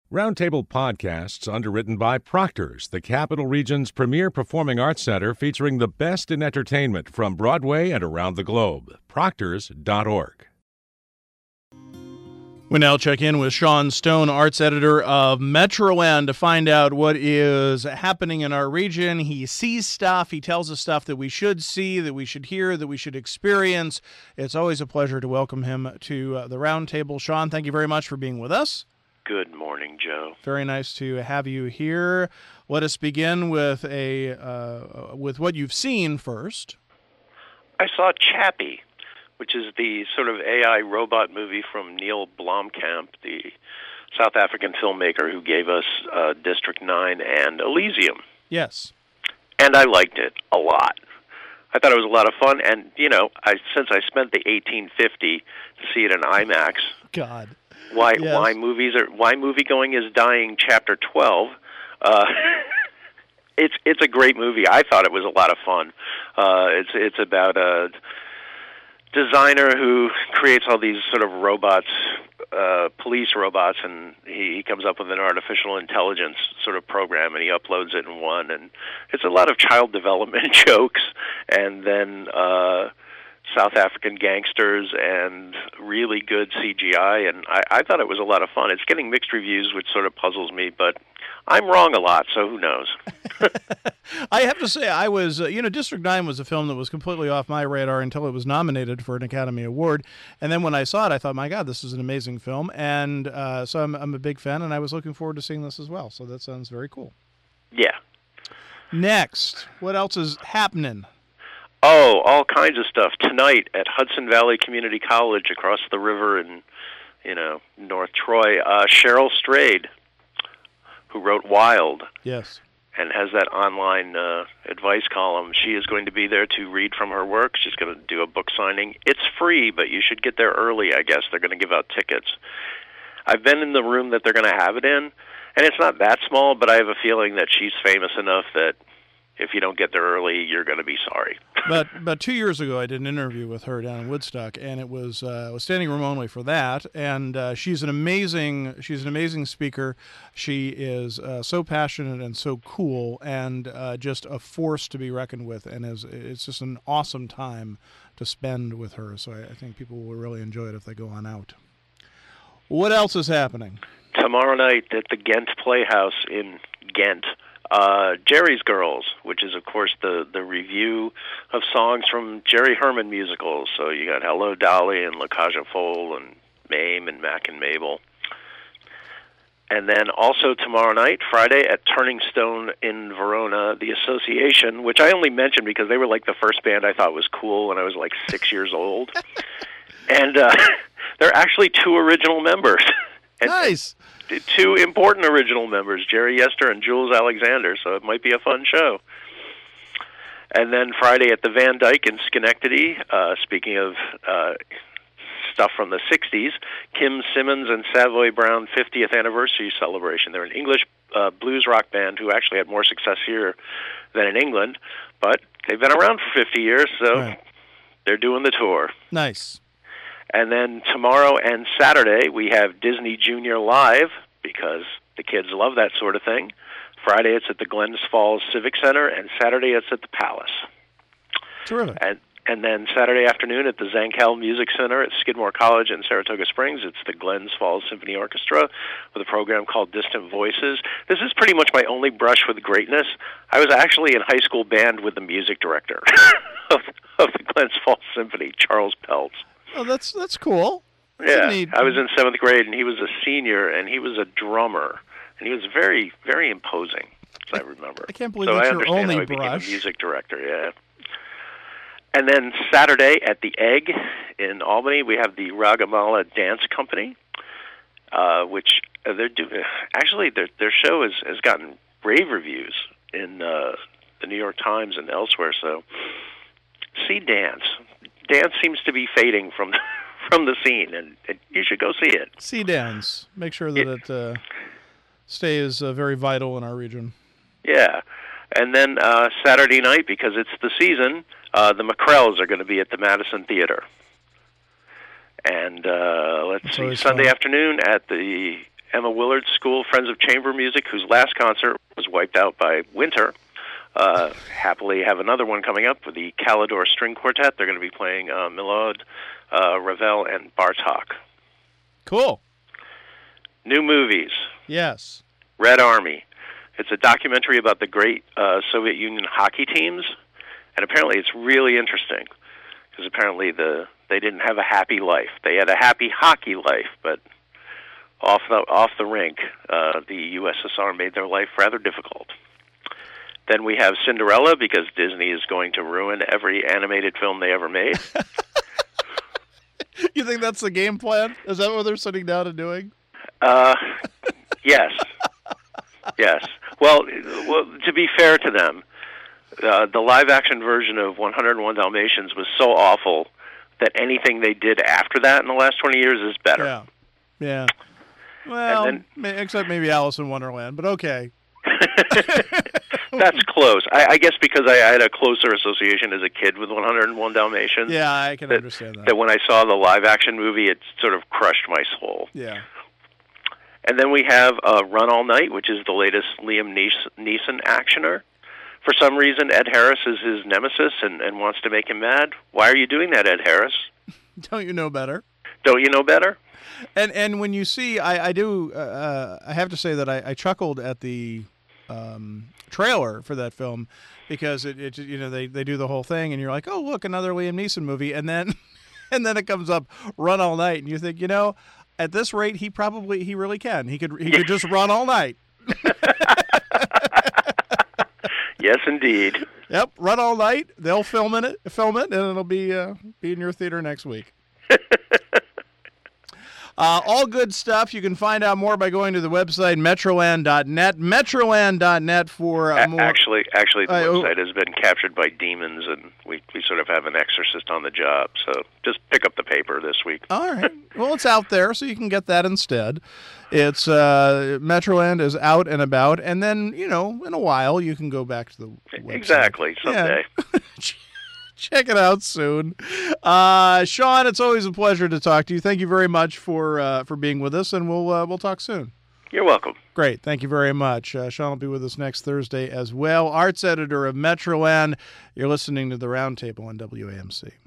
Roundtable Podcasts, underwritten by Proctor's, the Capital Region's premier performing arts center featuring the best in entertainment from Broadway and around the globe. Proctors.org. We now check in with Sean Stone, arts editor of Metroland, to find out what is happening in our region. He sees stuff. He tells us stuff that we should see, that we should hear, that we should experience. It's always a pleasure to welcome him to the Roundtable. Sean, thank you very much for being with us. Good morning, Joe. Very nice to have you here. Let us begin with with what you've seen first. I saw Chappie, which is the sort of AI robot movie from Neil Blomkamp, the South African filmmaker who gave us District 9 and Elysium. Yes. And I liked it a lot. I thought it was a lot of fun, and, since I spent the $18.50 to see it in IMAX... God. Why movie going is dying, Chapter 12. It's a great movie. I thought it was a lot of fun. It's about a designer who creates all these sort of robots, police robots, and he comes up with an artificial intelligence sort of program, and he uploads it in one. And it's a lot of child development jokes, and then South African gangsters and really good CGI, and I thought it was a lot of fun. It's getting mixed reviews, which sort of puzzles me, but I'm wrong a lot, so who knows? I have to say, I was, District 9 was a film that was completely off my radar until it was nominated for an Academy Award, and then when I saw it, I thought, my God, this is an amazing film, and so I'm a big fan, and I was looking forward to seeing this as well, so that sounds very cool. Yeah. Next, what else is happening? Oh, all kinds of stuff. Tonight at Hudson Valley Community College across the river in, North Troy, Cheryl Strayed, who wrote Wild. Yes. And has that online advice column. She is going to be there to read from her work. She's going to do a book signing. It's free, but you should get there early, I guess. They're going to give out tickets. I've been in the room that they're going to have it in, and it's not that small, but I have a feeling that she's famous enough that if you don't get there early, you're going to be sorry. But about 2 years ago, I did an interview with her down in Woodstock, and it was standing room only for that. And she's an amazing speaker. She is so passionate and so cool, and just a force to be reckoned with. And it's just an awesome time to spend with her. So I think people will really enjoy it if they go on out. What else is happening? Tomorrow night at the Ghent Playhouse in Ghent. Jerry's Girls, which is, of course, the review of songs from Jerry Herman musicals. So you got Hello, Dolly, and La Cage aux Folles, and Mame, and Mac and Mabel. And then also tomorrow night, Friday, at Turning Stone in Verona, the Association, which I only mentioned because they were like the first band I thought was cool when I was like 6 years old. And they're actually two original members. Nice. Two important original members, Jerry Yester and Jules Alexander, so it might be a fun show. And then Friday at the Van Dyke in Schenectady, speaking of stuff from the 60s, Kim Simmons and Savoy Brown 50th anniversary celebration. They're an English blues rock band who actually had more success here than in England, but they've been around for 50 years, so They're doing the tour. Nice. And then tomorrow and Saturday, we have Disney Junior Live, because the kids love that sort of thing. Friday, it's at the Glens Falls Civic Center, and Saturday, it's at the Palace. Terrific. And then Saturday afternoon at the Zankel Music Center at Skidmore College in Saratoga Springs, it's the Glens Falls Symphony Orchestra with a program called Distant Voices. This is pretty much my only brush with greatness. I was actually in high school band with the music director of the Glens Falls Symphony, Charles Peltz. Oh, that's cool. I was in 7th grade, and he was a senior, and he was a drummer, and he was very, very imposing, as I remember. I can't believe that's your only brush. So I understand how he became a music director, yeah. And then Saturday at the Egg in Albany, we have the Ragamala Dance Company, which they're doing. Actually, their show has gotten rave reviews in the New York Times and elsewhere, so see dance. Dance seems to be fading from the scene, and you should go see it. See dance. Make sure that it stays very vital in our region. Yeah. And then Saturday night, because it's the season, the McCrells are going to be at the Madison Theater. And let's see, Sunday afternoon at the Emma Willard's School Friends of Chamber Music, whose last concert was wiped out by winter, happily have another one coming up with the Calidor String Quartet. They're going to be playing Milhaud, Ravel, and Bartók. Cool. New movies. Yes. Red Army. It's a documentary about the great Soviet Union hockey teams, and apparently it's really interesting because apparently they didn't have a happy life. They had a happy hockey life, but off the rink, the USSR made their life rather difficult. Then we have Cinderella, because Disney is going to ruin every animated film they ever made. You think that's the game plan? Is that what they're sitting down and doing? Yes. Yes. Well, to be fair to them, the live-action version of 101 Dalmatians was so awful that anything they did after that in the last 20 years is better. Yeah. Yeah. Well, except maybe Alice in Wonderland, but okay. That's close. I guess because I had a closer association as a kid with 101 Dalmatians. Yeah, I can understand that. That when I saw the live-action movie, it sort of crushed my soul. Yeah. And then we have Run All Night, which is the latest Liam Neeson actioner. For some reason, Ed Harris is his nemesis and wants to make him mad. Why are you doing that, Ed Harris? Don't you know better? Don't you know better? And when you see, I have to say that I chuckled at the trailer for that film because it they do the whole thing and you're like, oh look, another Liam Neeson movie, and then it comes up Run All Night and you think, at this rate he really can. He could just run all night. Yes, indeed. Yep, Run All Night. They'll film it, and it'll be in your theater next week. All good stuff. You can find out more by going to the website metroland.net. Metroland.net for more. Actually, the website has been captured by demons, and we sort of have an exorcist on the job. So just pick up the paper this week. All right. Well, it's out there, so you can get that instead. It's Metroland is out and about, and then in a while you can go back to the website. Exactly. Someday. Yeah. Check it out soon. Sean, it's always a pleasure to talk to you. Thank you very much for being with us, and we'll talk soon. You're welcome. Great. Thank you very much. Sean will be with us next Thursday as well. Arts editor of Metroland. You're listening to The Roundtable on WAMC.